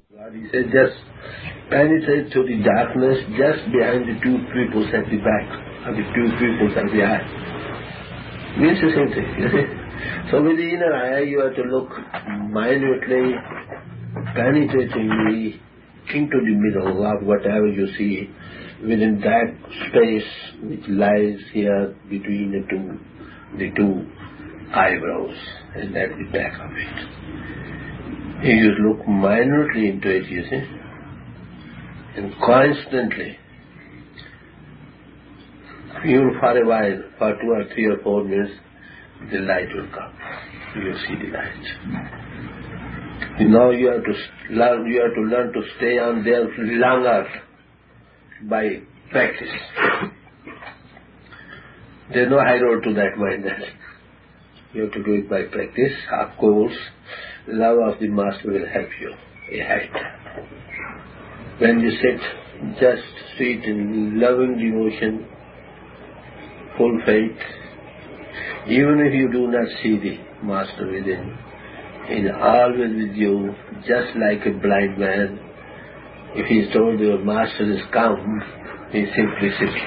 God, he said, just penetrate through the darkness just behind the two pupils at the back, or the two pupils at the eye. Means the same thing. So with the inner eye, you have to look minutely, penetratingly into the middle of whatever you see within that space which lies here between the two eyebrows, and at the back of it. You look minutely into it, you see, and constantly, even for a while, for 2 or 3 or 4 minutes, the light will come. You see the light. Now you have to learn to stay on there longer by practice. There's no high road to that mind. You have to do it by practice. Of course, love of the Master will help you ahead. When you sit, just sit in loving devotion, full faith. Even if you do not see the Master within, he is always with you, just like a blind man. If he is told your Master is come, he simply sits.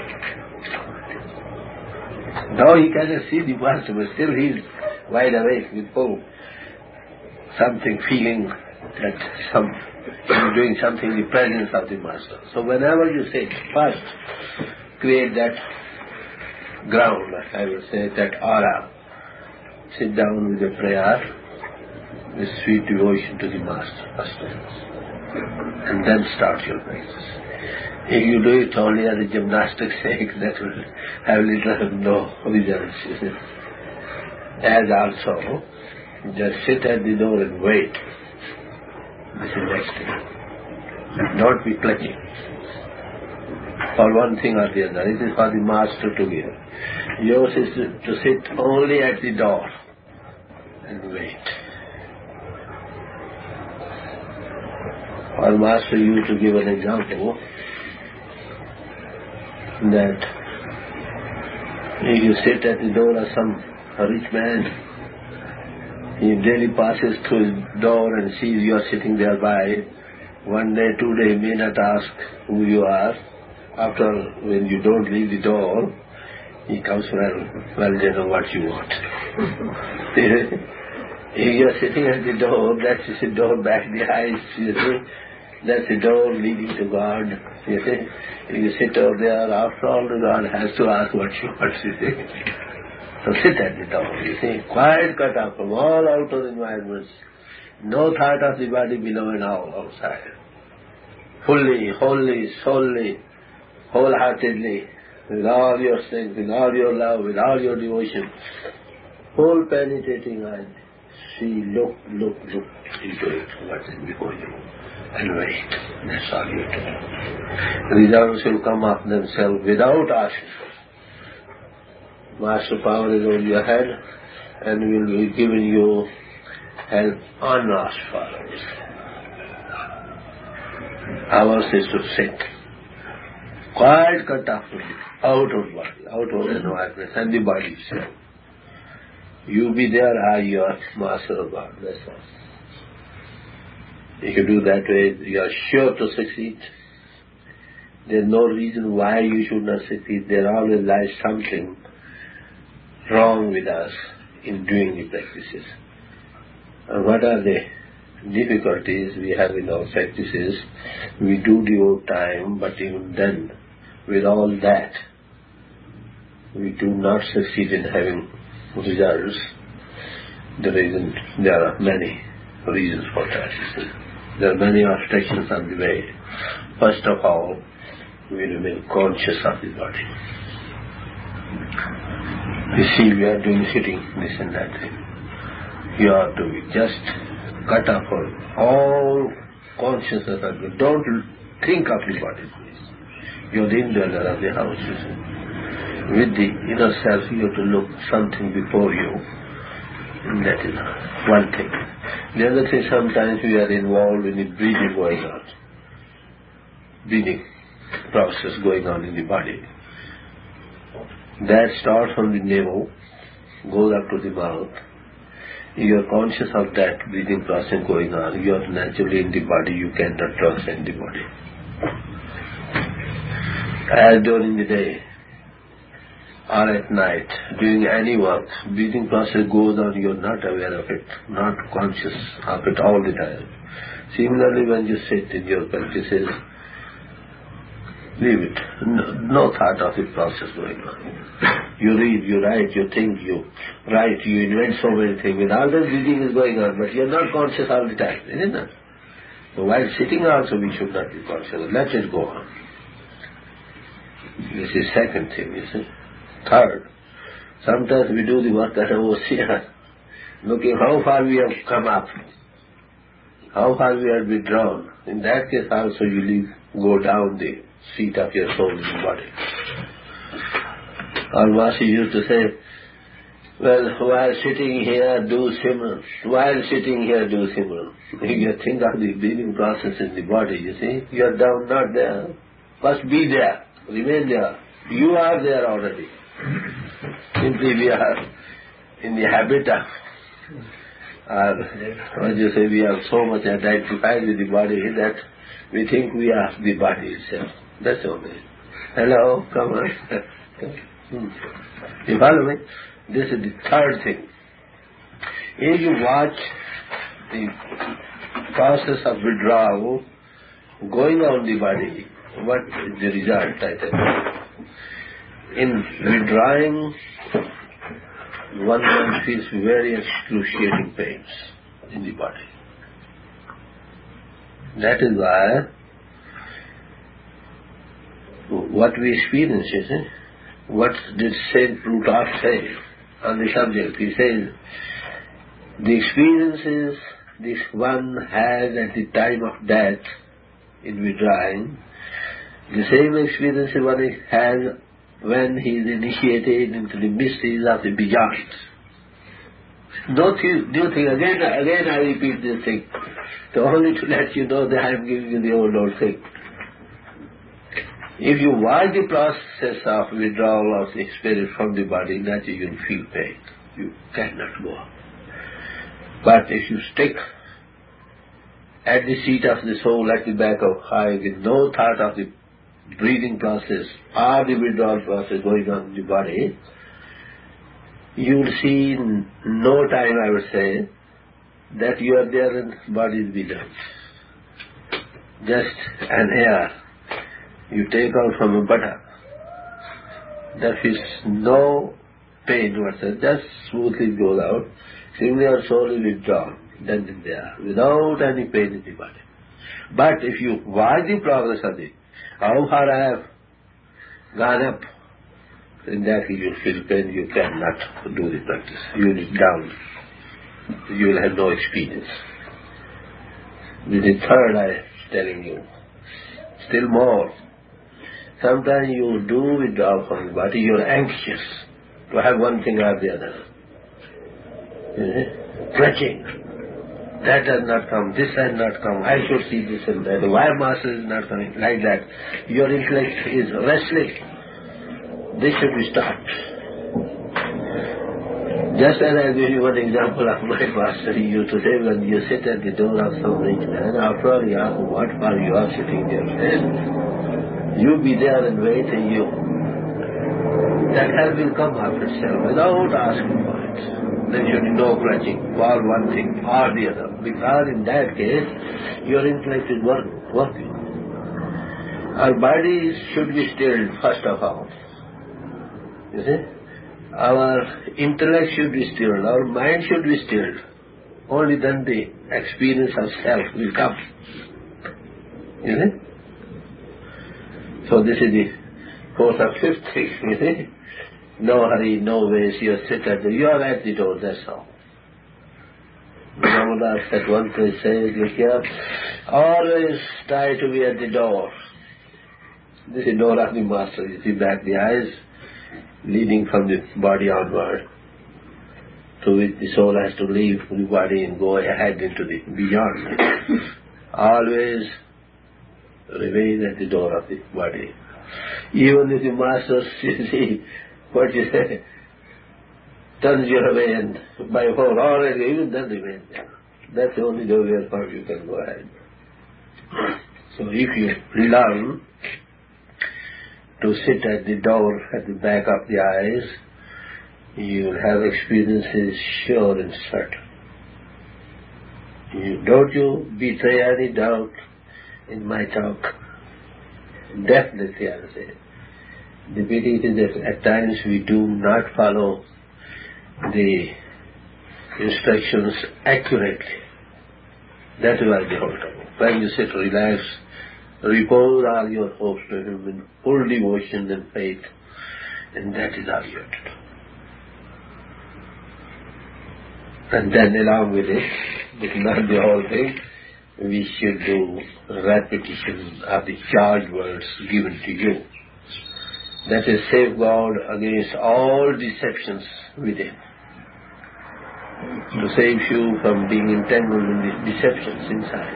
Now he cannot see the Master, but still he is wide awake with full something, feeling that he is doing something in the presence of the Master. So whenever you sit, first create that ground, I will say, that aura. Sit down with a prayer, with sweet devotion to the Master first, and then start your practice. If you do it only as a gymnastic sake, that will have little no results. As also, just sit at the door and wait. This is next thing. Don't be clutching for one thing or the other. It is for the Master to give. Yours is to sit only at the door and wait. Our Master used to give an example that if you sit at the door of some rich man, he daily passes through his door and sees you are sitting there by. 1 day, 2 days, he may not ask who you are. After, when you don't leave the door, he comes, well, they know what you want. If you are sitting at the door, that's the door back the eyes, you see. That's the door leading to God, you see. If you sit over there, after all, the God has to ask what you want, you see. So sit at the door, you see. Quite cut off from all outer environments. No thought of the body below and all outside. Fully, wholly, solely, wholeheartedly, with all your strength, with all your love, with all your devotion. Whole penetrating eye. See, look into it, what is before you. And wait. That's all you have to do. Results will come of themselves without asking. Master power is over your head and will be giving you help unasked for. Ours is to sit, quite cut off from it, out of body, out of environment and the body itself. You be there, you are Master of God, that's all. If you do that way, you are sure to succeed. There is no reason why you should not succeed. There always lies something wrong with us in doing the practices. And what are the difficulties we have in our practices? We do devote time, but even then, with all that, we do not succeed in having results. There are many reasons for that. There are many obstructions on the way. First of all, we remain conscious of the body. You see, we are doing sitting, this and that thing. You have to be just cut off all consciousness of it. Don't think of the body, please. You are the indweller of the house, you see. With the inner self, you have to look something before you. And that is one thing. The other thing, sometimes we are involved in the breathing going on. Breathing process going on in the body. That starts from the navel, goes up to the mouth, You are conscious of that breathing process going on. You are naturally in the body. You cannot transcend the body. As during the day or at night, doing any work, breathing process goes on. You are not aware of it, not conscious of it all the time. Similarly, when you sit in your practices, leave it. No thought of the process going on. You read, you write, you think, you write, you invent so many things. And all that breathing is going on, but you are not conscious all the time, isn't it? So while sitting also we should not be conscious. Let it go on. This is second thing, you see. Third, sometimes we do the work at ocean, looking how far we have come up, how far we have withdrawn. In that case also you go down the seat of your soul in the body. Alvasi used to say, well, while sitting here, do Simran. While sitting here, do Simran. You think of the breathing process in the body, you see. You are down, not there. First be there. Remain there. You are there already. Simply we are in the habit of, what you say, we are so much identified with the body that we think we are the body itself. That's all. Hello, come on. You follow me? This is the third thing. If you watch the process of withdrawal going on the body, what is the result, I tell you? In withdrawing, one feels very excruciating pains in the body. That is why what we experience, you see, what did Saint Plutarch say on the subject? He says, the experiences this one has at the time of death in withdrawing, the same experience one has when he is initiated into the mysteries of the beyond. New thing, again I repeat this thing, only to let you know that I am giving you the old thing. If you watch the process of withdrawal of the spirit from the body, naturally you will feel pain. You cannot go. But if you stick at the seat of the soul, at the back of high, with no thought of the breathing process or the withdrawal process going on in the body, you will see in no time, I would say, that you are there and body is below. Just an air you take out from a butter. There is no pain whatsoever, just smoothly goes out. Similarly, your soul is withdrawn, then in there, without any pain in the body. But if you watch the progress of it, how far I have gone up, in that you will feel pain, you cannot do the practice. You will be down. You will have no experience. With the third I am telling you, still more. Sometimes you do withdraw from the body, you are anxious to have one thing or the other. Clutching. That does not come, this has not come, I should see this and that, why master is not coming, like that. Your intellect is wrestling. This should be stopped. Just as I give you one example of my master, he used to say, when you sit at the door of some rich man, after all you ask what for you are sitting there. You be there and wait, and that help will come of itself without asking for it. There should be no clutching for one thing or the other, because in that case your intellect is working. Our bodies should be stilled first of all. You see? Our intellect should be stilled, our mind should be stilled. Only then the experience of self will come. You see? So this is the fourth or fifth thing, you see. No hurry, no waste, you sit at you are at the door, that's all. Ramadas at one place says, look here, always try to be at the door. This is door of the master, you see back the eyes, leading from the body onward, to which the soul has to leave the body and go ahead into the beyond. Always remain at the door of the body. Even if the masters, you see, what you say, turns you away and by force, or even then remain there. That's the only door where you can go ahead. So if you learn to sit at the door at the back of the eyes, you will have experiences sure and certain. Don't you betray any doubt in my talk. Definitely I will say. The pity is that at times we do not follow the instructions accurately. That is why the whole trouble. When you sit, relax, repose all your hopes to Him in full devotion and faith, and that is all you have to do. And then along with it, but not the whole thing, we should do repetition of the charged words given to you. That is safeguard against all deceptions within. To save you from being entangled in the deceptions inside.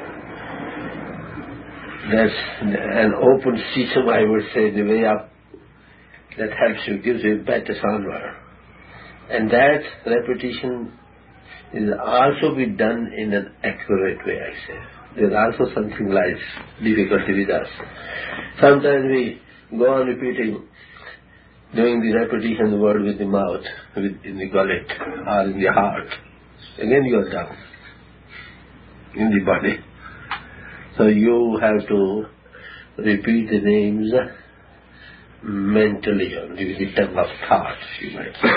That's an open system, I would say, the way up that helps you, gives you better onward. And that repetition is also be done in an accurate way, I say. There's also something like difficulty with us. Sometimes we go on repeating, doing the repetition of the word with the mouth, in the gullet, or in the heart. Again you are down in the body. So you have to repeat the names mentally, only with the tongue of thought, you might say.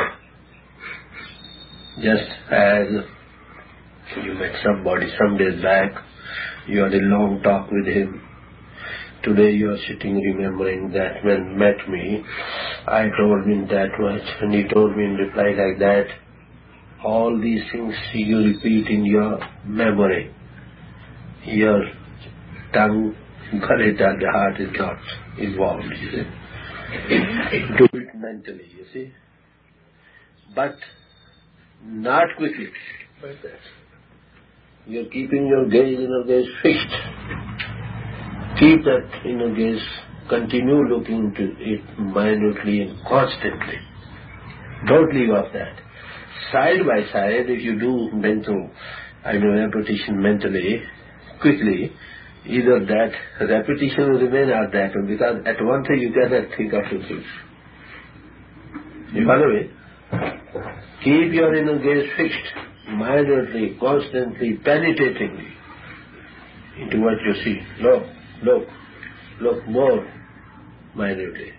Just as you met somebody some days back, you had a long talk with him. Today you are sitting remembering that when met me, I told him that much, and he told me in reply like that. All these things you repeat in your memory. Your tongue, gullet, and the heart is not involved, you see. Do it mentally, you see. But not quickly. Like that. You're keeping your inner gaze fixed. Keep that inner gaze, continue looking into it minutely and constantly. Don't leave off that. Side by side, if you do mental, repetition mentally, quickly, either that repetition will remain or that one, because at one thing you cannot think of two things. You follow me? Keep your inner gaze fixed, minutely, constantly, penetratingly into what you see. Look more minutely.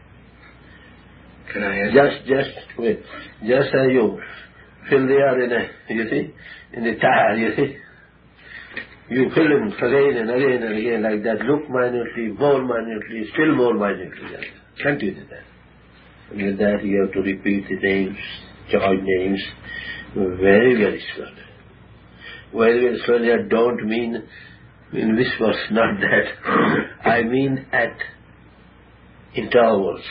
Can I ask? Just wait. Just as you fill the air in the tire, you see. You fill them again and again and again like that. Look minutely, more minutely, still more minutely. Continue that. And with that you have to repeat the names, join names, very, very slowly. Very, very slowly. I don't mean in whispers, not that. I mean at intervals.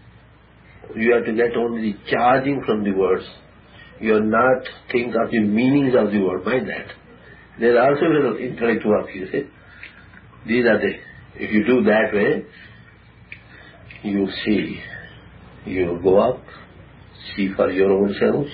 You have to get only the charging from the words. You are not think of the meanings of the word, mind that. There are also little intellect work, you see. These are the, if you do that way, you see, you go up, see for your own selves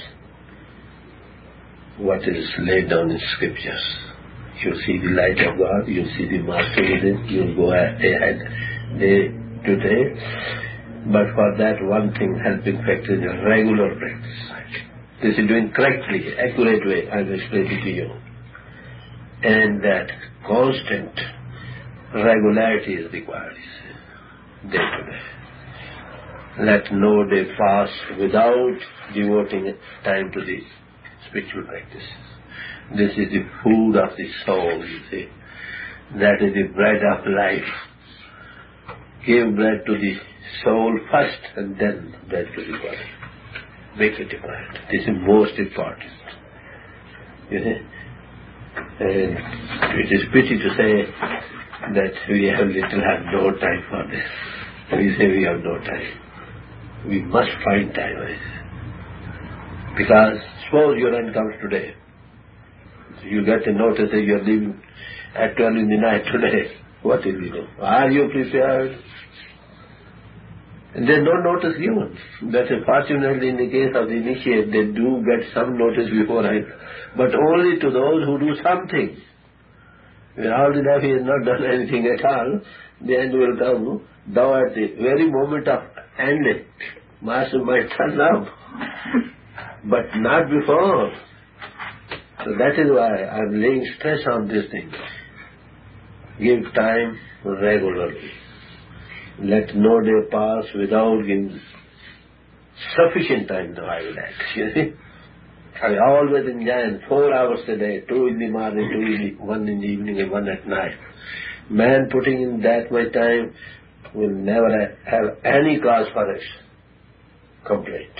what is laid down in scriptures. You see the light of God, you see the Master within, you go ahead day to day. But for that one thing, helping factor is a regular practice. This is doing correctly, accurate way, I will explain it to you. And that constant regularity is required day to day. Let no day pass without devoting time to the spiritual practices. This is the food of the soul, you see. That is the bread of life. Give bread to the soul first and then bread to the body. Make it different. This is most important. You see? And it is pity to say that we have no time for this. We say we have no time. We must find time. Because suppose your end comes today. You get a notice that you are leaving at 12 in the night today. What will you do? Are you prepared? And there's no notice given. That is, fortunately, in the case of the initiate, they do get some notice beforehand, but only to those who do something. When all the life he has not done anything at all, the end will come. Thou at the very moment of end, Master might turn up, but not before. So that is why I am laying stress on this thing. Give time regularly. Let no day pass without giving sufficient time to idle acts. You see? I always enjoy 4 hours a day, 2 in the morning, 1 in the evening and 1 at night. Man putting in that much time will never have any cause for a complaint,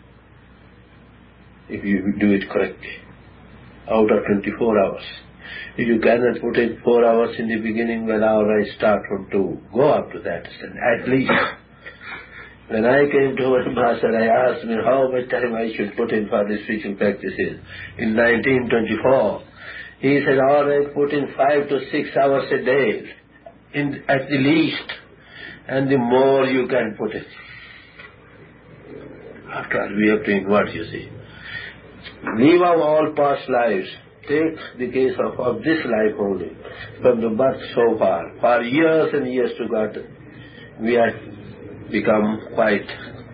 if you do it correctly, out of 24 hours. If you cannot put in 4 hours in the beginning, well, all right, start from 2. Go up to that extent, at least. When I came to my master, I asked him how much time I should put in for the spiritual practices. In 1924, he said, all right, put in 5 to 6 hours a day, at the least, and the more you can put in. After all, we have to invert, you see. Leave out all past lives. Take the case of this life only, from the birth so far. For years and years to God, we have become quite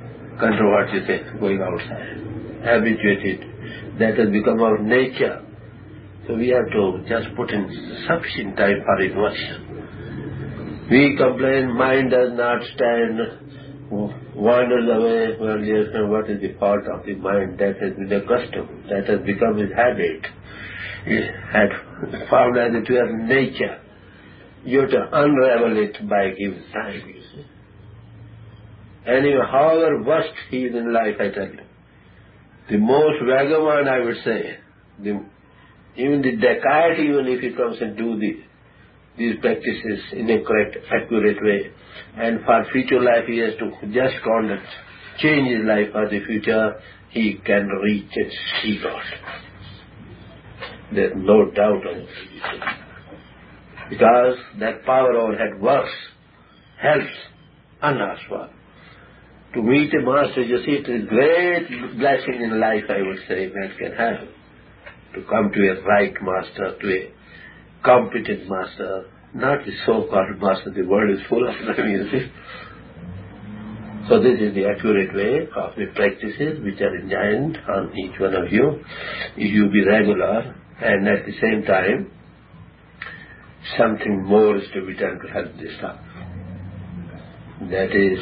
going outside, habituated. That has become our nature. So we have to just put in sufficient time for inversion. We complain, mind does not stand, wanders away. Well, yes, what is the fault of the mind? That has been a custom. That has become his habit. He had found as it was nature. You have to unravel it by giving time, you see. Anyway, however worst he is in life, I tell you, the most vagabond, I would say, even the Descartes, even if he comes and do these practices in a correct, accurate way, and for future life he has to just change his life for the future, he can reach and see God. There's no doubt on it. Because that power overhead works, helps, unasked for. To meet a master, you see, it is a great blessing in life, I would say, man can have. To come to a right master, to a competent master, not the so-called master, the world is full of them, you see. So this is the accurate way of the practices which are enjoined on each one of you. If you be regular, and at the same time, something more is to be done to help this up. That is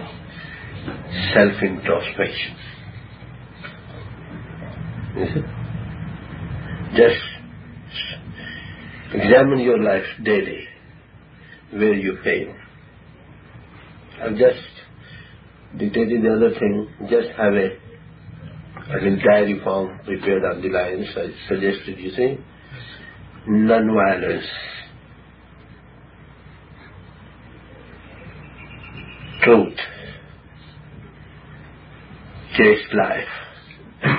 self-introspection. You see? Just examine your life daily, where you fail. I've just dictated the other thing, just have a diary form prepared on the lines I suggested, you see. Non-violence, truth, chaste life,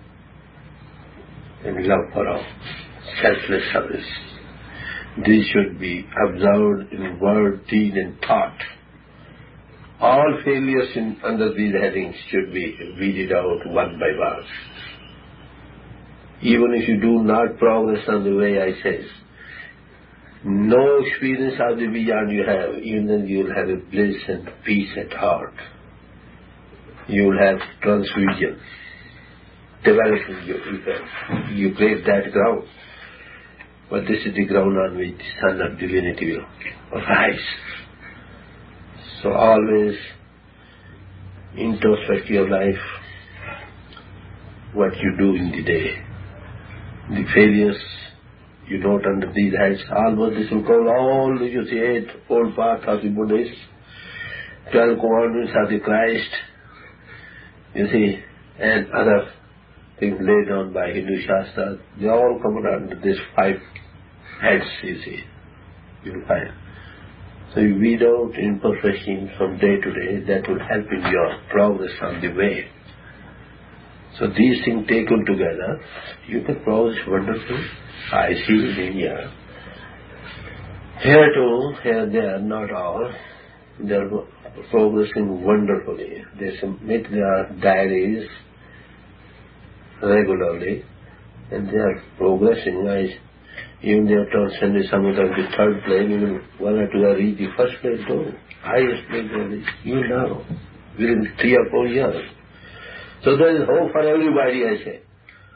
and love for all, selfless service. These should be observed in word, deed and thought. All failures under these headings should be weeded out one by one. Even if you do not progress on the way I say, no experience of the beyond you have, even then you will have a bliss and peace at heart. You will have transvision, developing your you break that ground. But this is the ground on which the Son of Divinity will rise. So always introspect your life, what you do in the day. The failures you note under these heads, almost this will call all the, you see, 8-fold path of the Buddhists, 12 commandments of the Christ, you see, and other things laid down by Hindu Shastras. They all come under these 5 heads, you see, you will find. So you weed out imperfections from day to day, that will help in your progress on the way. So these things taken together, you can progress wonderfully. I see in India. Here too, here there, not all. They are progressing wonderfully. They submit their diaries regularly, and they are progressing. Even they are told send me some of the third plane, even one or two are read the first plane too. Highest plane they reach, even now, within 3 or 4 years. So there is hope for everybody, I say.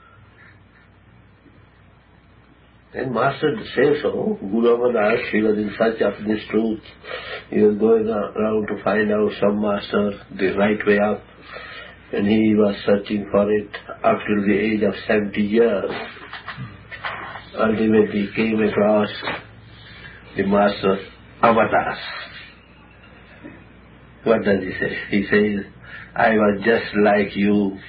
And Master says so. Guru Amardas, he was in search of this truth. He was going around to find out some master, the right way up. And he was searching for it up till the age of 70 years. Ultimately came across the Master Amardas. What does he say? He says, I was just like you,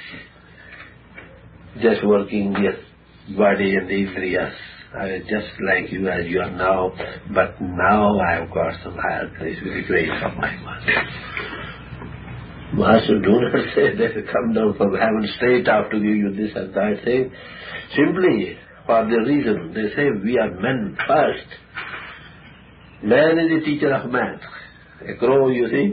just working the body and the indriyas. I was just like you as you are now, but now I have got some higher place with the grace of my Master. Master do not say that come down from heaven straight up to give you this and that thing. Simply for the reason, they say we are men first. Man is the teacher of man. A crow, you see,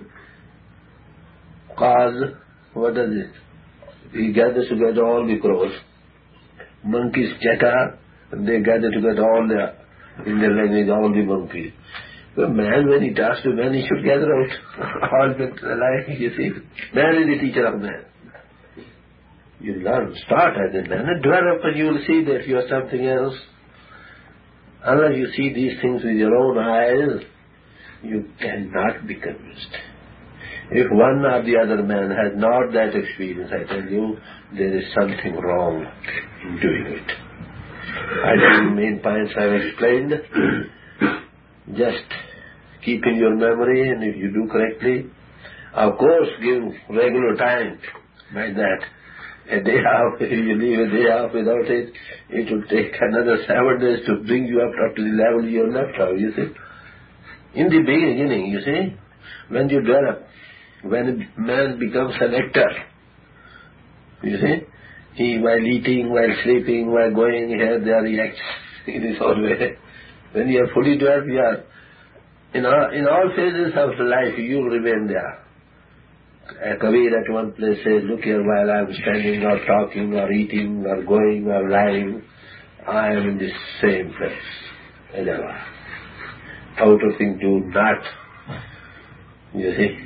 cause, what does it? He gathers together all the crows. Monkeys chatter, and they gather together all in their language, all the monkeys. But man, when he talks to man, he should gather out all the life, you see. Man is the teacher of man. You learn, start as a man, and develop, and you will see that you are something else. Unless you see these things with your own eyes, you cannot be convinced. If one or the other man has not that experience, I tell you, there is something wrong in doing it. I think the main points I have explained. Just keep in your memory, and if you do correctly, of course give regular time by that. A day off, if you leave a day off without it, it will take another 7 days to bring you up to the level you have left off, you see. In the beginning, you see, when you develop, when a man becomes an actor, you see, he while eating, while sleeping, while going here, there he acts in his own way. When you are fully developed, you are, in all phases of life, you will remain there. A Kabir at one place says, look here, while I am standing or talking or eating or going or lying, I am in the same place as ever. Outer thing do not, you see,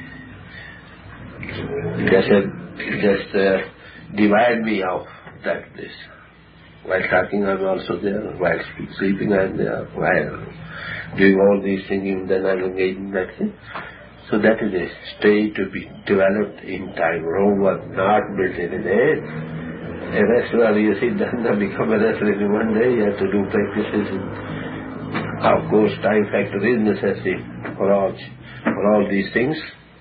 just divide me off that place. While talking I am also there, while sleeping I am there, while doing all these things, even then I am engaged in that thing. So that is a state to be developed in time. Rome was not built in a day. A wrestler, you see, does not become a wrestler in one day. You have to do practices. Of course, time factor is necessary for all these things.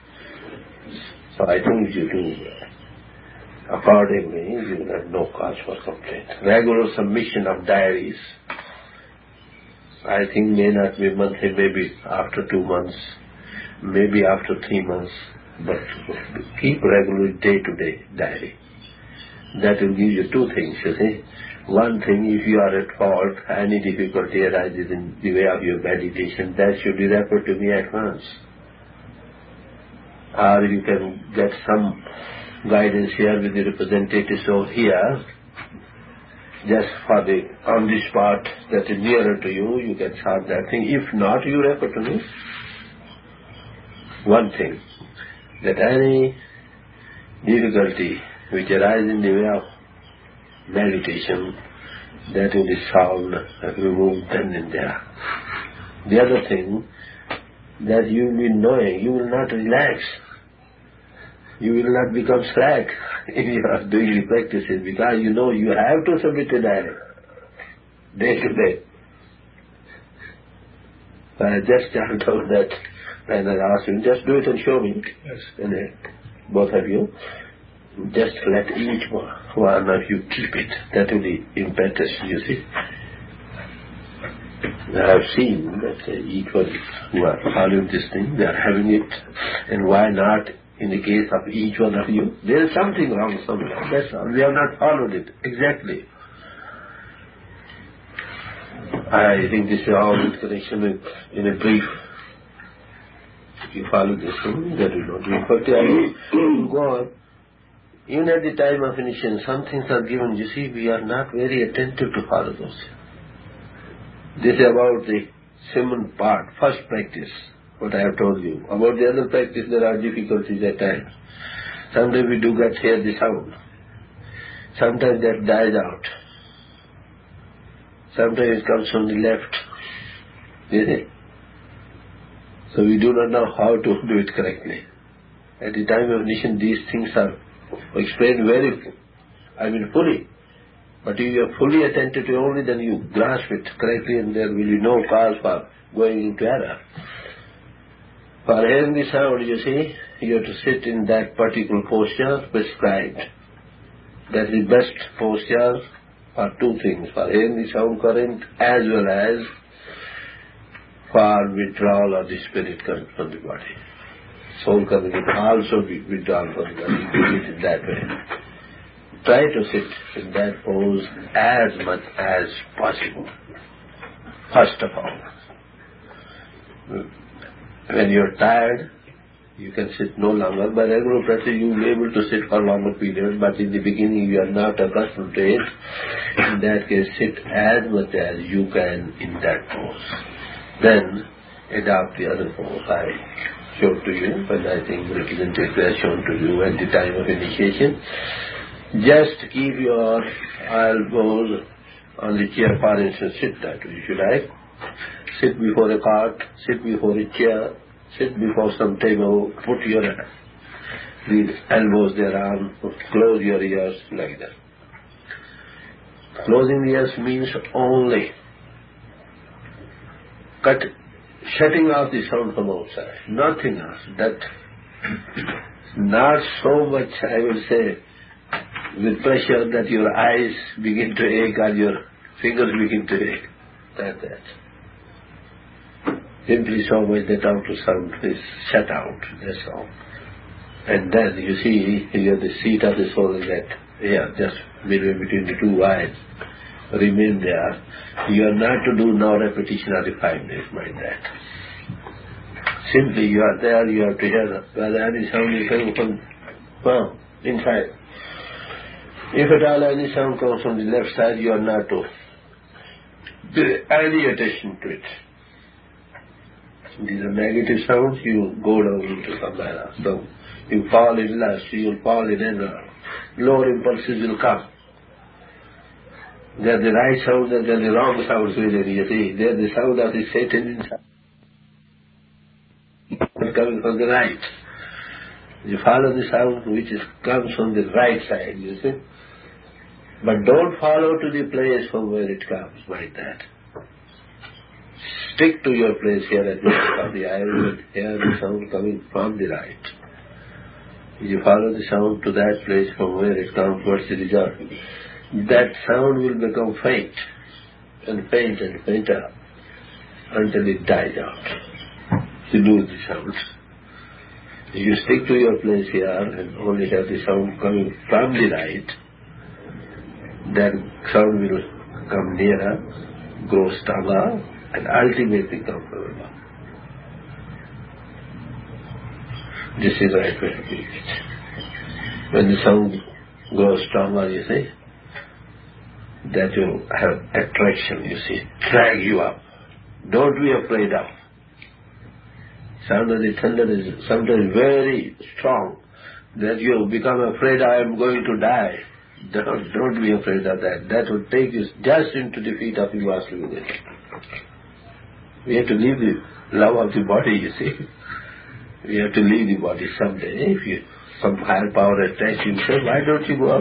So I think you do accordingly, you will have no cause for complaint. Regular submission of diaries, I think may not be monthly, maybe after 2 months, maybe after 3 months, but keep regular day-to-day diary. That will give you 2 things, you see. One thing, if you are at fault, any difficulty arises in the way of your meditation, that should be referred to me at once. Or you can get some guidance here with the representatives over here, just for the on the spot that is nearer to you, you can solve that thing. If not, you refer to me. One thing, that any difficulty which arises in the way of meditation, that will be solved and removed then and there. The other thing, that you will be knowing, you will not relax. You will not become slack if you are doing the practices, because you know you have to submit a diary, day to day. I just found out that when I asked him, just do it and show me. Yes. And both of you, just let each one of you keep it. That will be impetus, you see. I have seen that each one who are following this thing, they are having it, and why not in the case of each one of you? There is something wrong somewhere, that's all. We have not followed it exactly. I think this is all in connection with, in a brief, you follow this thing, that will not be effective. You go on. Even at the time of initiation, some things are given. You see, we are not very attentive to follow those. This is about the Simon part, first practice, what I have told you. About the other practice, there are difficulties at times. Sometimes we do get hear the sound. Sometimes that dies out. Sometimes it comes from the left. Is it? So we do not know how to do it correctly. At the time of initiation, these things are explained fully. But if you are fully attentive to only, then you grasp it correctly and there will be no cause for going into error. For hearing the sound, you see, you have to sit in that particular posture prescribed. That is the best posture for two things, for hearing the sound current as well as for withdrawal of the spirit current from the body. Soul current will also be withdrawn from the body. You do it in that way. Try to sit in that pose as much as possible. First of all, when you are tired, you can sit no longer. By regular practice, you will be able to sit for longer periods, but in the beginning you are not accustomed to it. In that case, sit as much as you can in that pose. Then, adopt the other pose I showed to you, but I think representative were shown to you at the time of initiation. Just keep your elbows on the chair, for instance, sit that way, if you like. Sit before a cart, sit before a chair, sit before some table, put your these elbows thereon, close your ears like that. Closing the ears means only shutting off the sound from outside, nothing else. That not so much, I will say, with pressure that your eyes begin to ache or your fingers begin to ache. That. Simply so much that outer sound is shut out, that's all. And then you see here the seat of the soul is that here, just midway between the two eyes. Remain there. You are not to do now repetition of the 5 minutes, mind that. Simply you are there, you have to hear whether any sound is coming from inside. If at all any sound comes from the left side, you are not to pay any attention to it. These are negative sounds, you go down into somewhere else. So you fall in lust, you will fall in anger. Lower impulses will come. They are the right sounds and they are the wrong sounds within, you see. They are the sound of the Satan inside. Coming from the right. You follow the sound which comes from the right side, you see. But don't follow to the place from where it comes, like that. Stick to your place here at the back of the eye and hear the sound coming from the right. You follow the sound to that place from where it comes, what's the result? That sound will become faint and faint and fainter until it dies out. You lose the sound. If you stick to your place here and only have the sound coming from the right, that sound will come nearer, grow stronger, and ultimately come forever. This is the right way to do it. When the sound grows stronger, you see, that will have attraction, you see, drag you up. Don't be afraid of. Sound of the thunder is sometimes very strong, that you become afraid I am going to die. Don't be afraid of that. That will take you just into the feet of the master within. We have to leave the love of the body, you see. We have to leave the body someday. If some higher power attacks you, say, why don't you go up?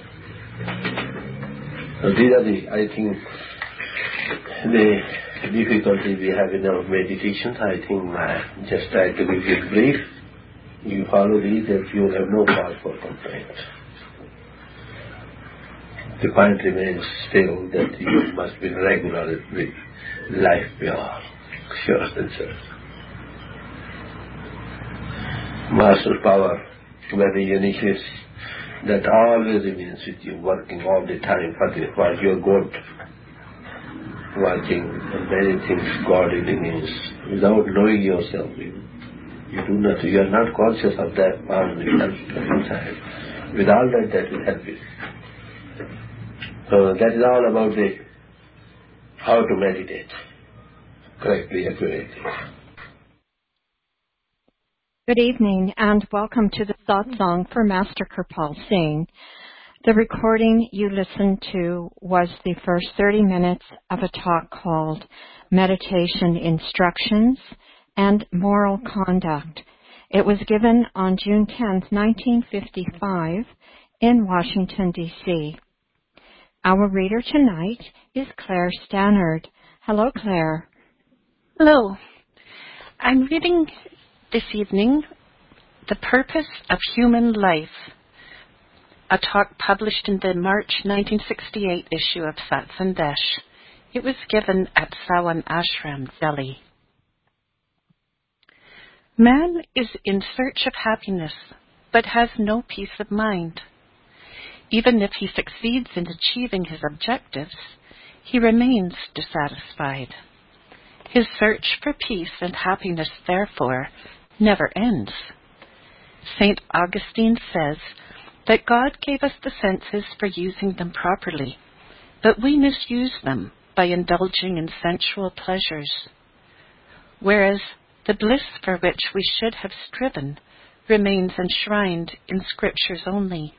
So these are I think, the difficulties we have in our meditations. I think I just try to give you brief. You follow these, that you will have no cause for complaint. The point remains still that you must be regular with life pure, sure and certain. Master's power, when he initiates, that always remains with you, working all the time for your good, working on many things God remains, without knowing yourself even. You are not conscious of that power inside. With all that will help you. So that is all about how to meditate correctly, accurately. Good evening and welcome to the satsang for Master Kirpal Singh. The recording you listened to was the first 30 minutes of a talk called Meditation Instructions and Moral Conduct. It was given on June 10, 1955 in Washington, D.C. Our reader tonight is Claire Stannard. Hello, Claire. Hello. I'm reading this evening The Purpose of Human Life, a talk published in the March 1968 issue of Satsandesh. It was given at Sawan Ashram, Delhi. Man is in search of happiness, but has no peace of mind. Even if he succeeds in achieving his objectives, he remains dissatisfied. His search for peace and happiness, therefore, never ends. St. Augustine says that God gave us the senses for using them properly, but we misuse them by indulging in sensual pleasures, whereas the bliss for which we should have striven remains enshrined in Scriptures only.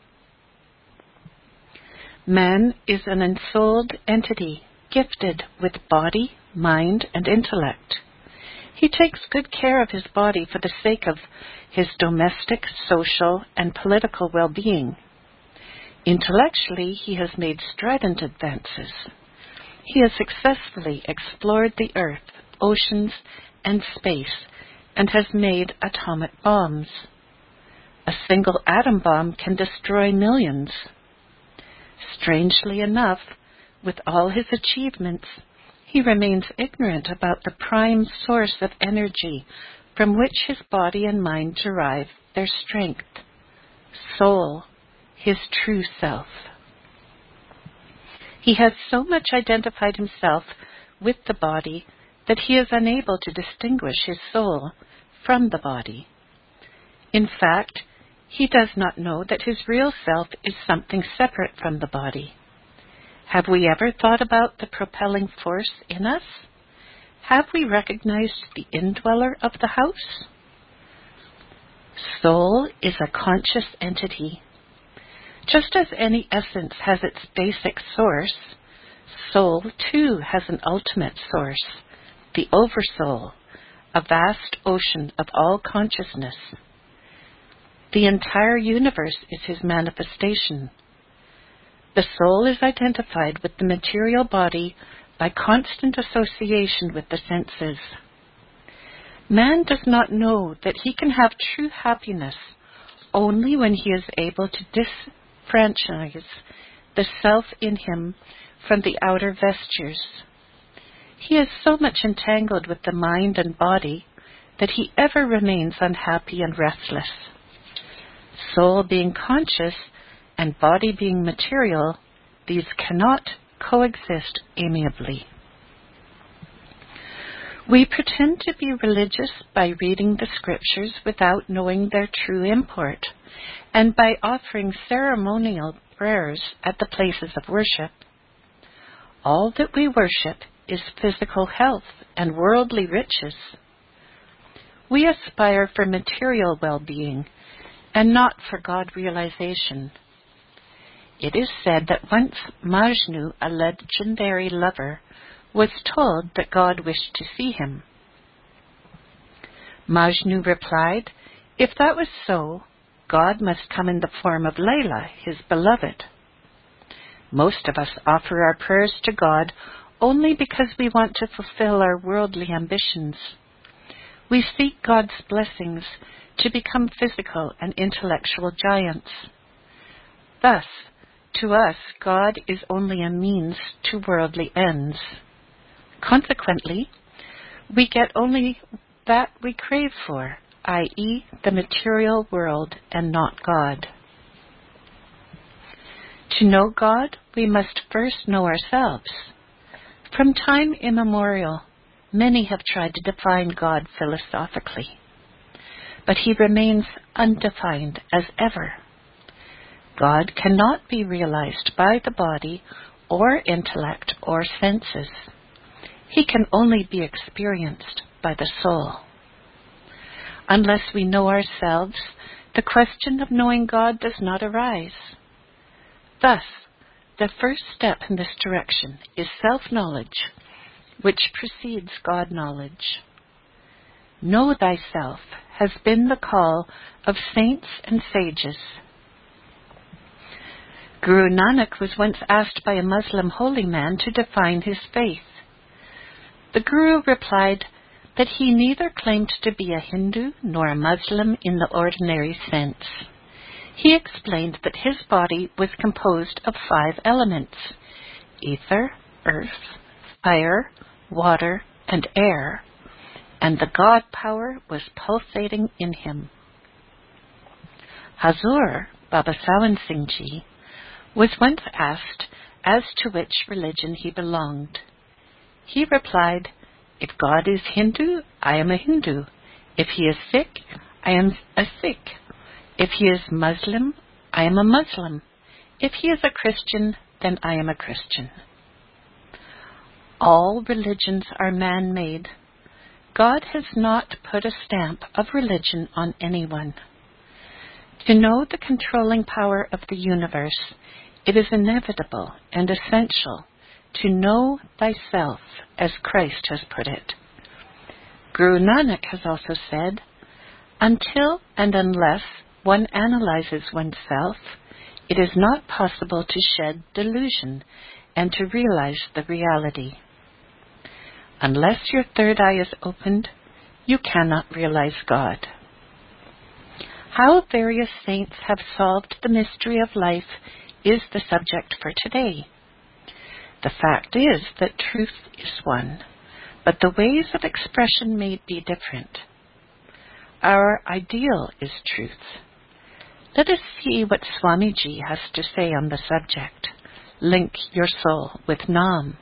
Man is an ensouled entity, gifted with body, mind, and intellect. He takes good care of his body for the sake of his domestic, social, and political well-being. Intellectually, he has made strident advances. He has successfully explored the earth, oceans, and space, and has made atomic bombs. A single atom bomb can destroy millions. Strangely enough, with all his achievements, he remains ignorant about the prime source of energy from which his body and mind derive their strength, soul, his true self. He has so much identified himself with the body that he is unable to distinguish his soul from the body. In fact, he does not know that his real self is something separate from the body. Have we ever thought about the propelling force in us? Have we recognized the indweller of the house? Soul is a conscious entity. Just as any essence has its basic source, soul too has an ultimate source, the Oversoul, a vast ocean of all consciousness. The entire universe is his manifestation. The soul is identified with the material body by constant association with the senses. Man does not know that he can have true happiness only when he is able to disfranchise the self in him from the outer vestures. He is so much entangled with the mind and body that he ever remains unhappy and restless. Soul being conscious and body being material, these cannot coexist amiably. We pretend to be religious by reading the Scriptures without knowing their true import, and by offering ceremonial prayers at the places of worship. All that we worship is physical health and worldly riches. We aspire for material well-being and not for God realization. It is said that once Majnu, a legendary lover, was told that God wished to see him. Majnu replied, "If that was so, God must come in the form of Layla, his beloved." Most of us offer our prayers to God only because we want to fulfill our worldly ambitions. We seek God's blessings to become physical and intellectual giants. Thus, to us, God is only a means to worldly ends. Consequently, we get only that we crave for, i.e., the material world and not God. To know God, we must first know ourselves. From time immemorial, many have tried to define God philosophically. but he remains undefined as ever. God cannot be realized by the body or intellect or senses. He can only be experienced by the soul. Unless we know ourselves, the question of knowing God does not arise. Thus, the first step in this direction is self-knowledge, which precedes God-knowledge. Know thyself has been the call of saints and sages. Guru Nanak was once asked by a Muslim holy man to define his faith. The Guru replied that he neither claimed to be a Hindu nor a Muslim in the ordinary sense. He explained that his body was composed of 5 elements: ether, earth, fire, water, and air, and the God power was pulsating in him. Hazur, Baba Sawan Singh Ji, was once asked as to which religion he belonged. He replied, "If God is Hindu, I am a Hindu. If he is Sikh, I am a Sikh. If he is Muslim, I am a Muslim. If he is a Christian, then I am a Christian." All religions are man-made. God has not put a stamp of religion on anyone. To know the controlling power of the universe, it is inevitable and essential to know thyself, as Christ has put it. Guru Nanak has also said, "Until and unless one analyzes oneself, it is not possible to shed delusion and to realize the reality. Unless your third eye is opened, you cannot realize God." How various saints have solved the mystery of life is the subject for today. The fact is that truth is one, but the ways of expression may be different. Our ideal is truth. Let us see what Swamiji has to say on the subject. Link your soul with Nam.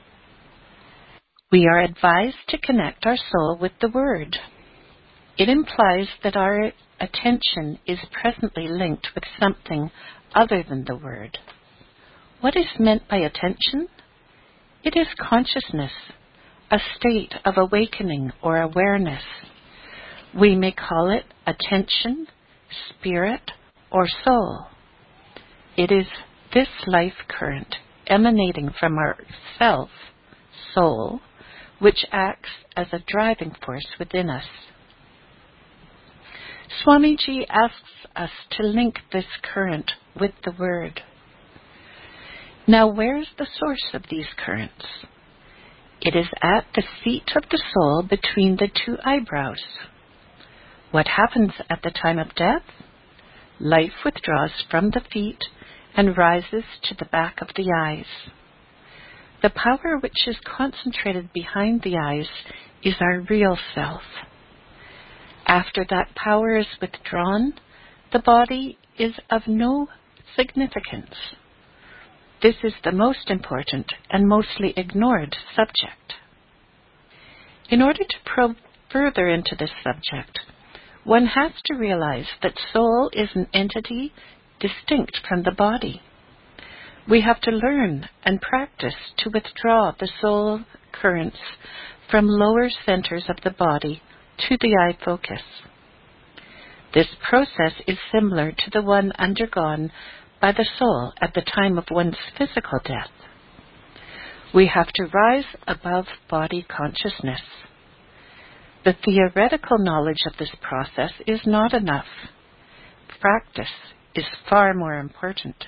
We are advised to connect our soul with the Word. It implies that our attention is presently linked with something other than the Word. What is meant by attention? It is consciousness, a state of awakening or awareness. We may call it attention, spirit, or soul. It is this life current emanating from our self, soul, which acts as a driving force within us. Swamiji asks us to link this current with the Word. Now, where's the source of these currents? It is at the seat of the soul between the 2 eyebrows. What happens at the time of death? Life withdraws from the feet and rises to the back of the eyes. The power which is concentrated behind the eyes is our real self. After that power is withdrawn, the body is of no significance. This is the most important and mostly ignored subject. In order to probe further into this subject, one has to realize that soul is an entity distinct from the body. We have to learn and practice to withdraw the soul currents from lower centers of the body to the eye focus. This process is similar to the one undergone by the soul at the time of one's physical death. We have to rise above body consciousness. The theoretical knowledge of this process is not enough. Practice is far more important.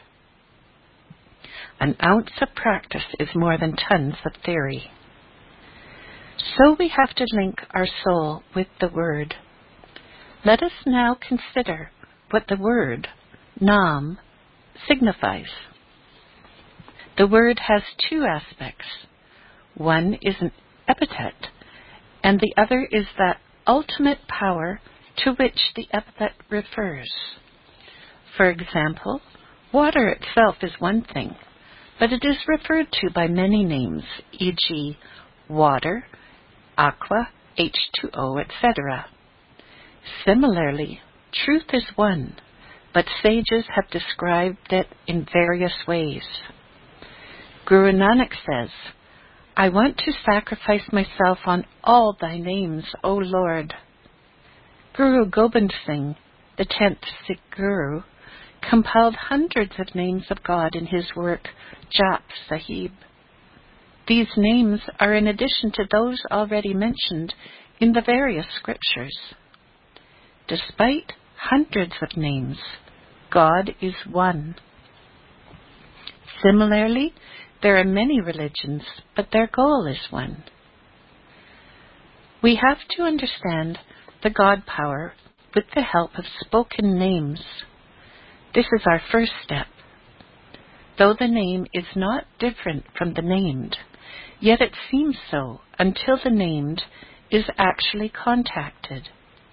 An ounce of practice is more than tons of theory. So we have to link our soul with the Word. Let us now consider what the word, Nam, signifies. The word has 2 aspects. One is an epithet, and the other is that ultimate power to which the epithet refers. For example, water itself is one thing, but it is referred to by many names, e.g., water, aqua, H2O, etc. Similarly, truth is one, but sages have described it in various ways. Guru Nanak says, I want to sacrifice myself on all thy names, O Lord. Guru Gobind Singh, the 10th Sikh Guru, compiled hundreds of names of God in his work, Jap Sahib. These names are in addition to those already mentioned in the various scriptures. Despite hundreds of names, God is one. Similarly, there are many religions, but their goal is one. We have to understand the God power with the help of spoken names. This is our first step. Though the name is not different from the named, yet it seems so until the named is actually contacted.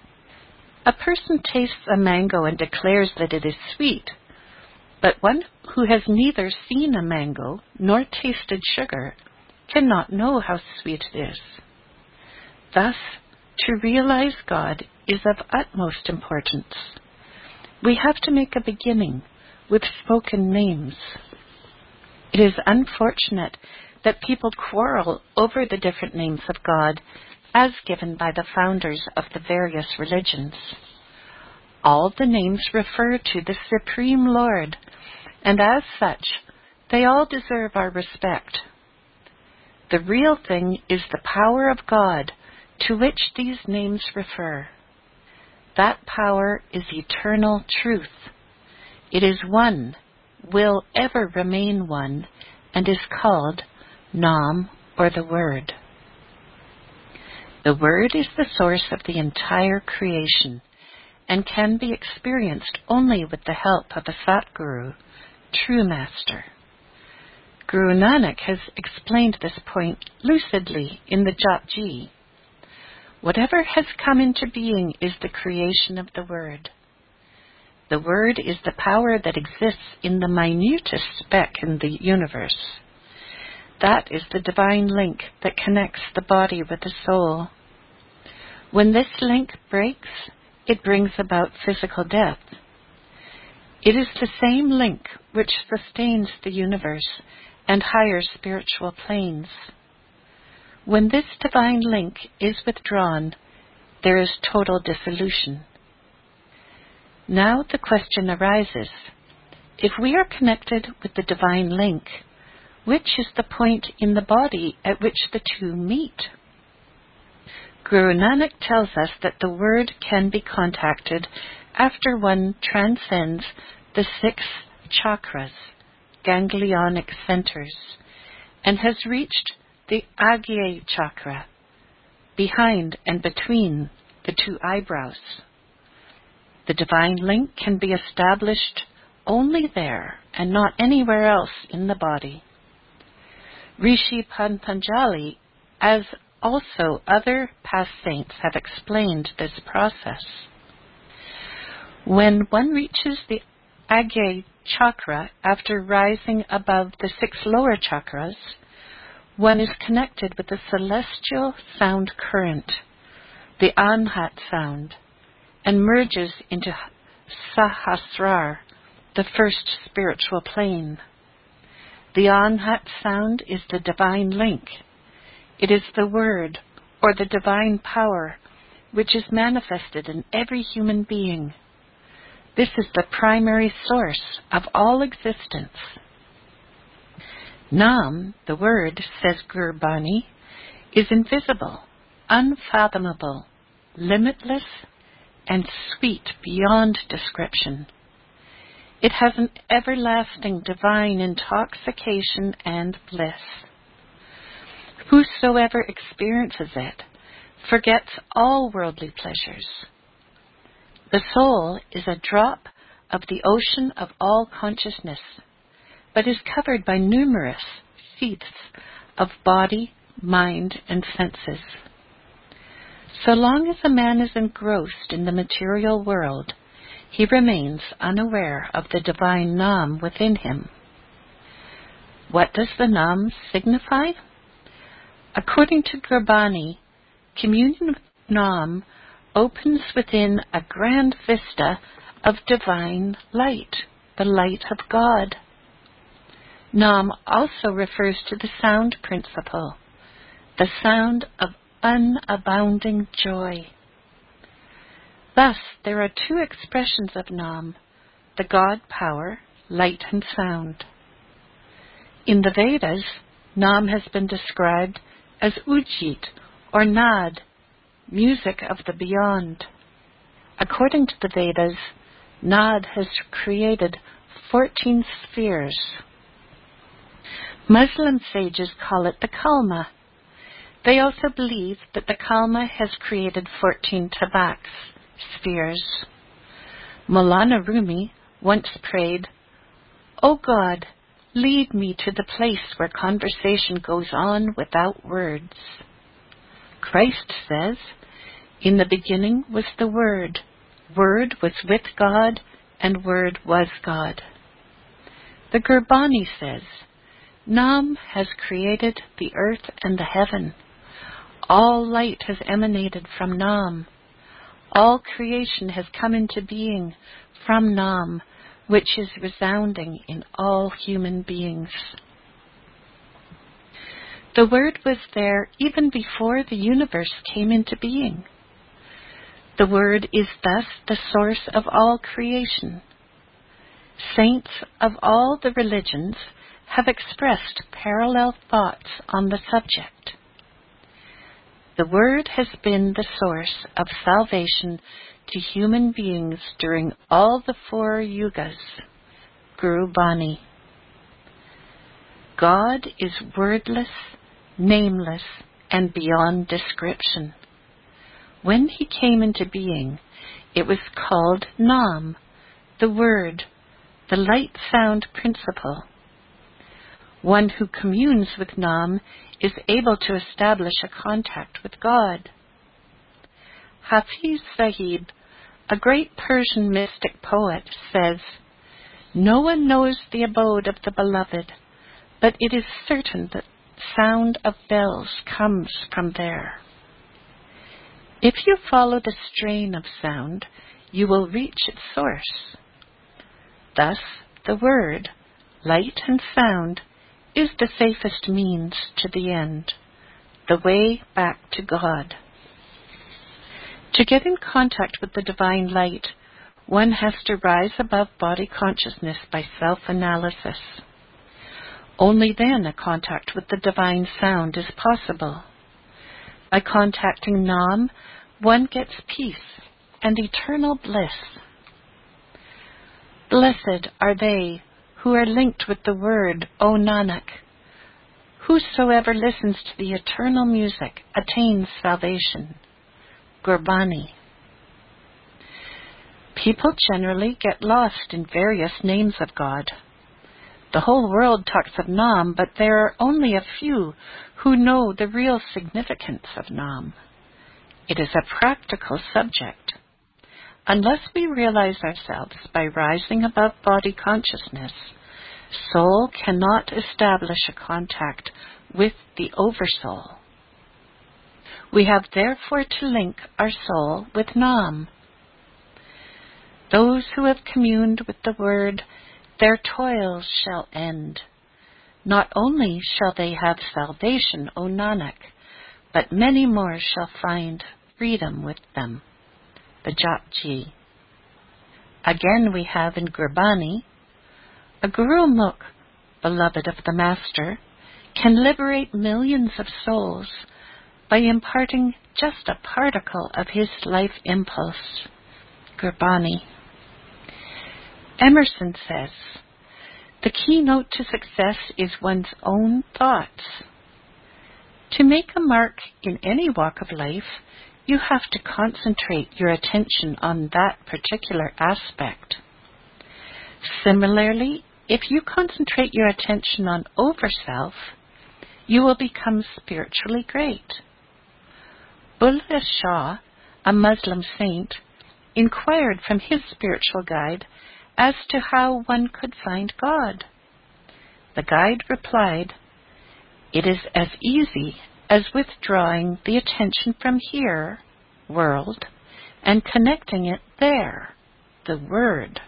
A person tastes a mango and declares that it is sweet, but one who has neither seen a mango nor tasted sugar cannot know how sweet it is. Thus, to realize God is of utmost importance. We have to make a beginning with spoken names. It is unfortunate that people quarrel over the different names of God as given by the founders of the various religions. All the names refer to the Supreme Lord, and as such, they all deserve our respect. The real thing is the power of God to which these names refer. That power is eternal truth. It is one, will ever remain one, and is called Nam, or the Word. The Word is the source of the entire creation and can be experienced only with the help of a Satguru, true master. Guru Nanak has explained this point lucidly in the Japji. Whatever has come into being is the creation of the Word. The Word is the power that exists in the minutest speck in the universe. That is the divine link that connects the body with the soul. When this link breaks, it brings about physical death. It is the same link which sustains the universe and higher spiritual planes. When this divine link is withdrawn, there is total dissolution. Now the question arises, if we are connected with the divine link, which is the point in the body at which the two meet? Guru Nanak tells us that the Word can be contacted after one transcends the 6 chakras, ganglionic centers, and has reached the Agya chakra, behind and between the 2 eyebrows. The divine link can be established only there and not anywhere else in the body. Rishi Patanjali, as also other past saints, have explained this process. When one reaches the Agya chakra after rising above the 6 lower chakras, one is connected with the celestial sound current, the Anhat sound, and merges into Sahasrar, the first spiritual plane. The Anhat sound is the divine link. It is the Word, or the divine power, which is manifested in every human being. This is the primary source of all existence. Nam, the Word, says Gurbani, is invisible, unfathomable, limitless, and sweet beyond description. It has an everlasting divine intoxication and bliss. Whosoever experiences it forgets all worldly pleasures. The soul is a drop of the ocean of all consciousness, but is covered by numerous sheaths of body, mind, and senses. So long as a man is engrossed in the material world, he remains unaware of the divine Nam within him. What does the Nam signify? According to Gurbani, communion with Nam opens within a grand vista of divine light, the light of God. Nam also refers to the sound principle, the sound of unabounding joy. Thus, there are two expressions of Nam, the God power, light and sound. In the Vedas, Nam has been described as Ujjit or Nad, music of the beyond. According to the Vedas, Nad has created 14 spheres. Muslim sages call it the Kalma. They also believe that the Kalma has created 14 tabaks, spheres. Maulana Rumi once prayed, "O God, lead me to the place where conversation goes on without words." Christ says, "In the beginning was the Word. Word was with God, and Word was God." The Gurbani says, "Nam has created the earth and the heaven. All light has emanated from Nam. All creation has come into being from Nam, which is resounding in all human beings." The Word was there even before the universe came into being. The Word is thus the source of all creation. Saints of all the religions have expressed parallel thoughts on the subject. The Word has been the source of salvation to human beings during all the 4 yugas. Guru Bani. God is wordless, nameless, and beyond description. When he came into being, it was called Nam, the Word, the light sound principle. One who communes with Nam is able to establish a contact with God. Hafiz Sahib, a great Persian mystic poet, says, "No one knows the abode of the beloved, but it is certain that sound of bells comes from there." If you follow the strain of sound, you will reach its source. Thus, the Word, light and sound, is the safest means to the end, the way back to God. To get in contact with the divine light, one has to rise above body consciousness by self-analysis. Only then a contact with the divine sound is possible. By contacting Nam, one gets peace and eternal bliss. Blessed are they who are linked with the Word, O Nanak. Whosoever listens to the eternal music attains salvation. Gurbani. People generally get lost in various names of God. The whole world talks of Nam, but there are only a few who know the real significance of Nam. It is a practical subject. Unless we realize ourselves by rising above body consciousness, soul cannot establish a contact with the Oversoul. We have therefore to link our soul with Nam. Those who have communed with the Word, their toils shall end. Not only shall they have salvation, O Nanak, but many more shall find freedom with them. The Japji. Again we have in Gurbani, a Gurumukh, beloved of the Master, can liberate millions of souls by imparting just a particle of his life impulse. Gurbani. Emerson says, "The keynote to success is one's own thoughts." To make a mark in any walk of life, you have to concentrate your attention on that particular aspect. Similarly, if you concentrate your attention on Overself, you will become spiritually great. Bulleh Shah, a Muslim saint, inquired from his spiritual guide as to how one could find God. The guide replied, "It is as easy as withdrawing the attention from here, world, and connecting it there, the Word.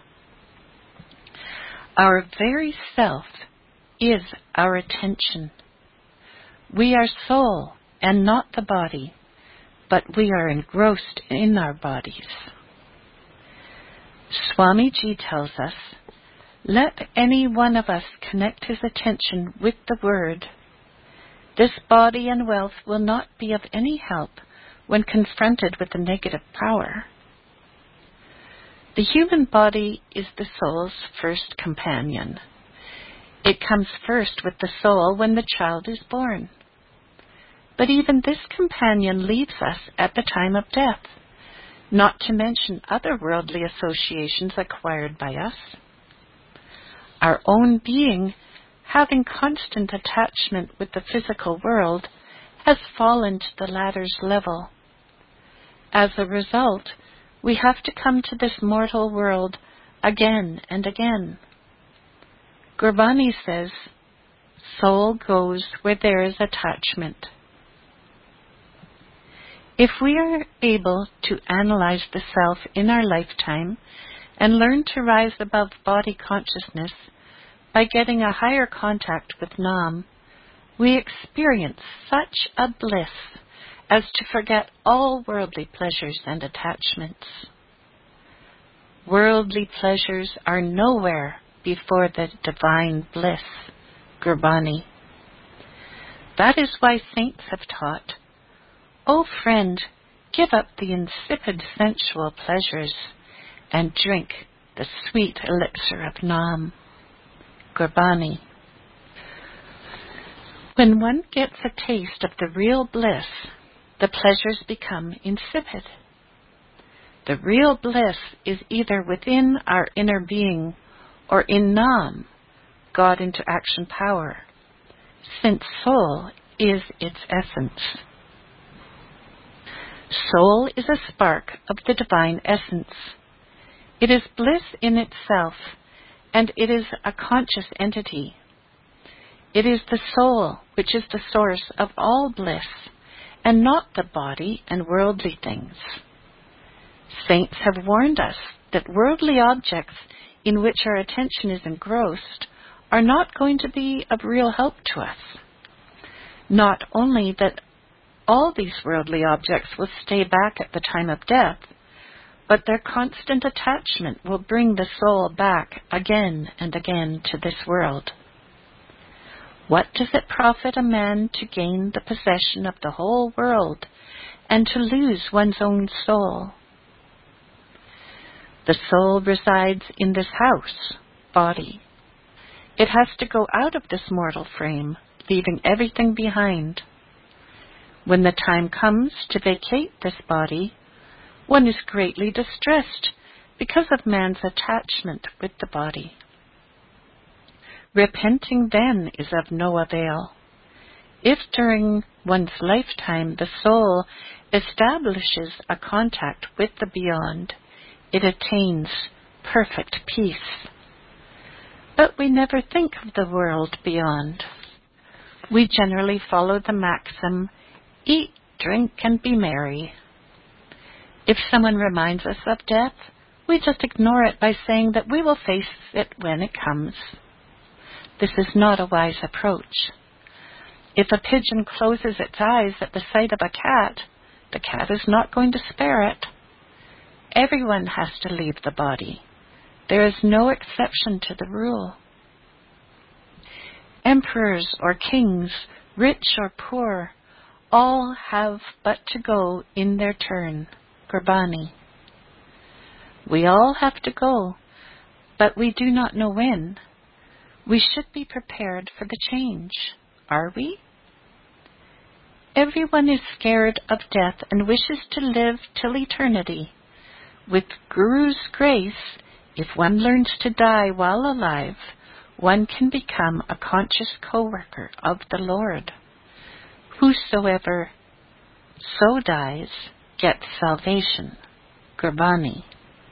Our very self is our attention. We are soul and not the body, but we are engrossed in our bodies. Swamiji tells us, let any one of us connect his attention with the Word. This body and wealth will not be of any help when confronted with the negative power. The human body is the soul's first companion. It comes first with the soul when the child is born. But even this companion leaves us at the time of death, not to mention other worldly associations acquired by us. Our own being, having constant attachment with the physical world, has fallen to the latter's level. As a result, we have to come to this mortal world again and again. Gurbani says, soul goes where there is attachment. If we are able to analyze the self in our lifetime and learn to rise above body consciousness by getting a higher contact with Nam, we experience such a bliss as to forget all worldly pleasures and attachments. Worldly pleasures are nowhere before the divine bliss, Gurbani. That is why saints have taught, O friend, give up the insipid sensual pleasures and drink the sweet elixir of Nam, Gurbani. When one gets a taste of the real bliss, the pleasures become insipid. The real bliss is either within our inner being or in Nam, God into action power, since soul is its essence. Soul is a spark of the divine essence. It is bliss in itself, and it is a conscious entity. It is the soul which is the source of all bliss, and not the body and worldly things. Saints have warned us that worldly objects in which our attention is engrossed are not going to be of real help to us. Not only that all these worldly objects will stay back at the time of death, but their constant attachment will bring the soul back again and again to this world. What does it profit a man to gain the possession of the whole world and to lose one's own soul? The soul resides in this house, body. It has to go out of this mortal frame, leaving everything behind. When the time comes to vacate this body, one is greatly distressed because of man's attachment with the body. Repenting then is of no avail. If during one's lifetime the soul establishes a contact with the beyond, it attains perfect peace. But we never think of the world beyond. We generally follow the maxim, eat, drink, and be merry. If someone reminds us of death, we just ignore it by saying that we will face it when it comes. This is not a wise approach. If a pigeon closes its eyes at the sight of a cat, the cat is not going to spare it. Everyone has to leave the body. There is no exception to the rule. Emperors or kings, rich or poor, all have but to go in their turn, Gurbani. We all have to go, but we do not know when. We should be prepared for the change, are we? Everyone is scared of death and wishes to live till eternity. With Guru's grace, if one learns to die while alive, one can become a conscious co-worker of the Lord. Whosoever so dies gets salvation. Gurbani.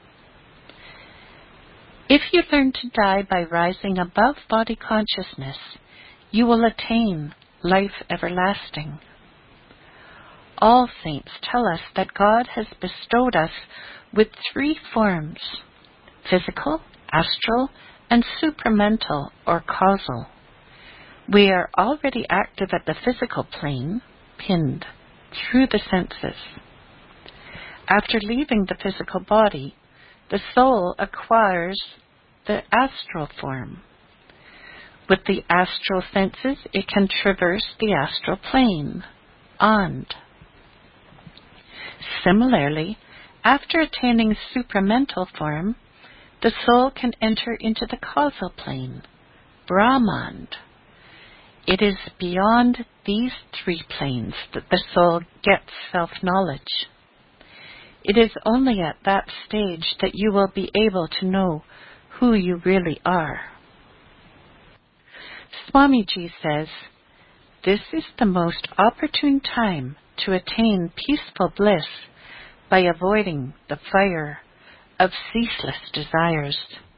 If you learn to die by rising above body consciousness, you will attain life everlasting. All saints tell us that God has bestowed us with 3 forms: physical, astral, and supramental or causal. We are already active at the physical plane, pinned, through the senses. After leaving the physical body, the soul acquires the astral form. With the astral senses, it can traverse the astral plane, and. Similarly, after attaining supramental form, the soul can enter into the causal plane, Brahman. It is beyond these 3 planes that the soul gets self-knowledge. It is only at that stage that you will be able to know who you really are. Swamiji says, "This is the most opportune time to attain peaceful bliss by avoiding the fire of ceaseless desires."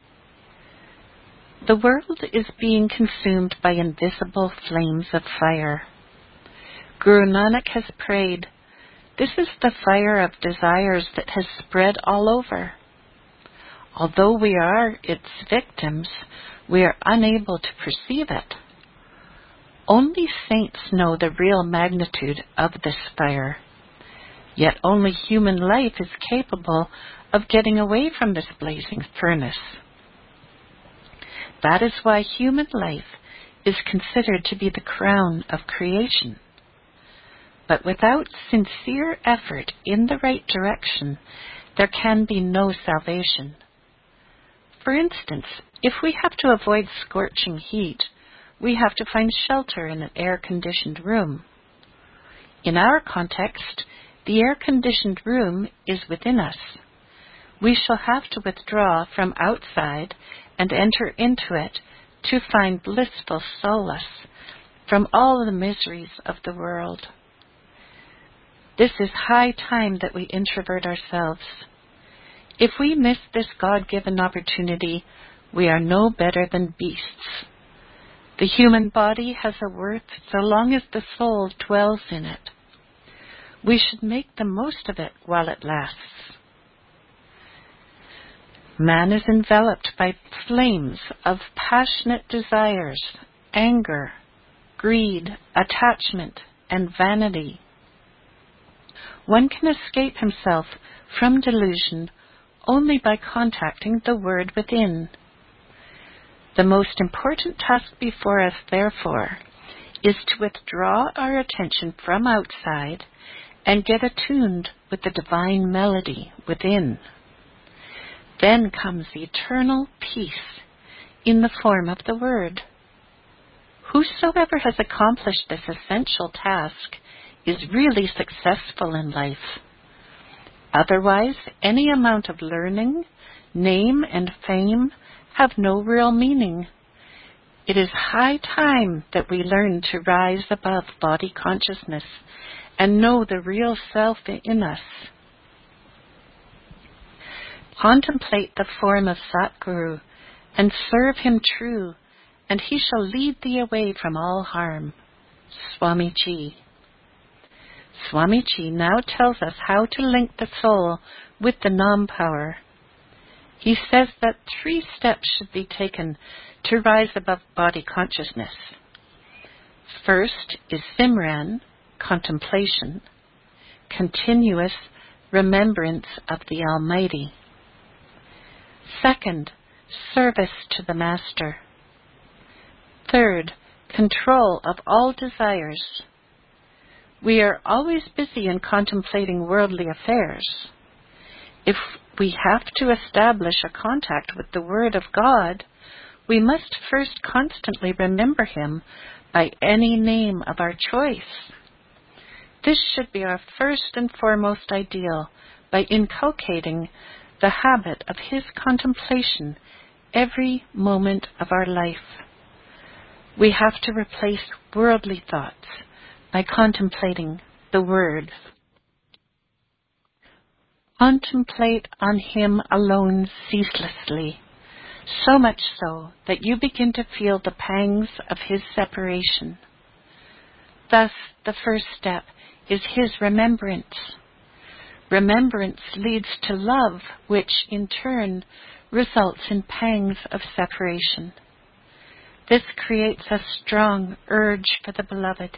The world is being consumed by invisible flames of fire. Guru Nanak has prayed, "This is the fire of desires that has spread all over. Although we are its victims, we are unable to perceive it. Only saints know the real magnitude of this fire. Yet only human life is capable of getting away from this blazing furnace. That is why human life is considered to be the crown of creation. But without sincere effort in the right direction, there can be no salvation. For instance, if we have to avoid scorching heat, we have to find shelter in an air-conditioned room. In our context, the air-conditioned room is within us. We shall have to withdraw from outside and enter into it to find blissful solace from all the miseries of the world. This is high time that we introvert ourselves. If we miss this God-given opportunity, we are no better than beasts. The human body has a worth so long as the soul dwells in it. We should make the most of it while it lasts. Man is enveloped by flames of passionate desires, anger, greed, attachment, and vanity. One can escape himself from delusion only by contacting the word within. The most important task before us, therefore, is to withdraw our attention from outside and get attuned with the divine melody within. Then comes eternal peace in the form of the word. Whosoever has accomplished this essential task is really successful in life. Otherwise, any amount of learning, name, and fame have no real meaning. It is high time that we learn to rise above body consciousness and know the real self in us. Contemplate the form of Satguru and serve him true, and he shall lead thee away from all harm. Swamiji. Swamiji now tells us how to link the soul with the Nam power. He says that 3 steps should be taken to rise above body consciousness. First is Simran, contemplation, continuous remembrance of the Almighty. Second, service to the Master. Third, control of all desires. We are always busy in contemplating worldly affairs. If we have to establish a contact with the Word of God, we must first constantly remember Him by any name of our choice. This should be our first and foremost ideal by inculcating the habit of His contemplation every moment of our life. We have to replace worldly thoughts by contemplating the Word. Contemplate on Him alone ceaselessly, so much so that you begin to feel the pangs of His separation. Thus, the first step is his remembrance. Remembrance leads to love, which in turn results in pangs of separation. This creates a strong urge for the beloved.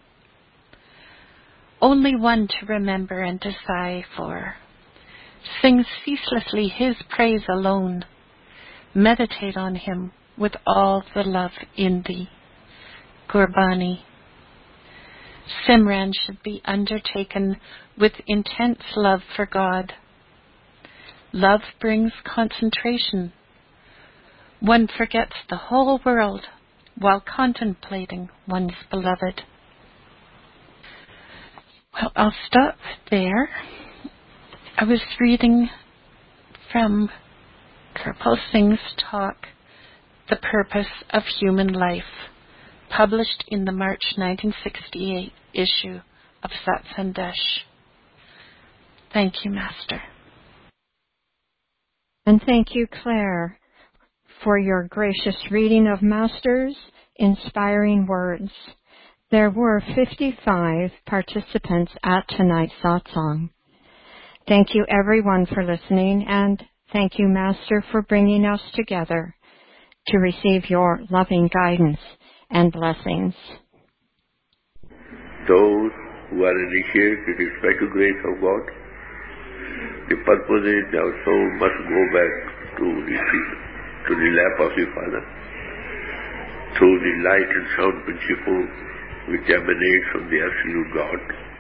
Only one to remember and to sigh for. Sing ceaselessly his praise alone. Meditate on him with all the love in thee. Gurbani. Simran should be undertaken with intense love for God. Love brings concentration. One forgets the whole world while contemplating one's beloved. Well, I'll stop there. I was reading from Kirpal Singh's talk, The Purpose of Human Life, published in the March 1968 issue of Sat Sandesh. Thank you, Master. And thank you, Claire, for your gracious reading of Master's inspiring words. There were 55 participants at tonight's satsang. Thank you, everyone, for listening, and thank you, Master, for bringing us together to receive your loving guidance and blessings. Those who are initiated with special grace of God, the purpose is our soul must go back to the lap of the Father, through the light and sound principle which emanates from the Absolute God.